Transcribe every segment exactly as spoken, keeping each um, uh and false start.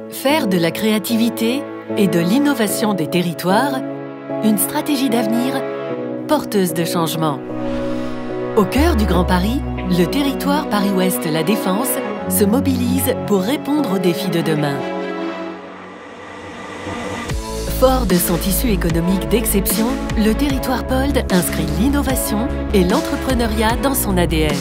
Faire de la créativité et de l'innovation des territoires une stratégie d'avenir porteuse de changement. Au cœur du Grand Paris, le territoire Paris-Ouest La Défense se mobilise pour répondre aux défis de demain. Fort de son tissu économique d'exception, le territoire Pold inscrit l'innovation et l'entrepreneuriat dans son A D N.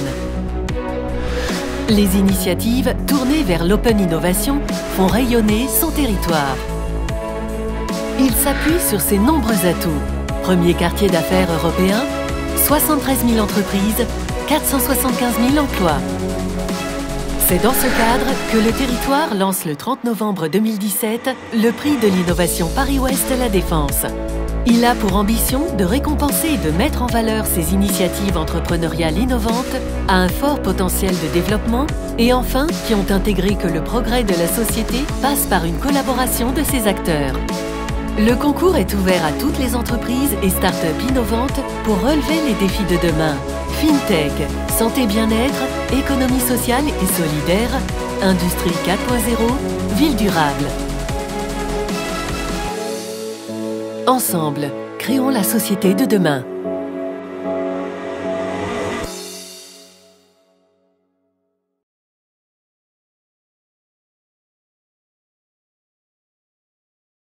Les initiatives tournées vers l'open innovation font rayonner son territoire. Il s'appuie sur ses nombreux atouts. Premier quartier d'affaires européen, soixante-treize mille entreprises, quatre cent soixante-quinze mille emplois. C'est dans ce cadre que le territoire lance le trente novembre deux mille dix-sept le prix de l'innovation Paris-Ouest La Défense. Il a pour ambition de récompenser et de mettre en valeur ces initiatives entrepreneuriales innovantes à un fort potentiel de développement et enfin qui ont intégré que le progrès de la société passe par une collaboration de ses acteurs. Le concours est ouvert à toutes les entreprises et start-up innovantes pour relever les défis de demain. FinTech, santé bien-être, économie sociale et solidaire, industrie quatre point zéro, ville durable. Ensemble, créons la société de demain.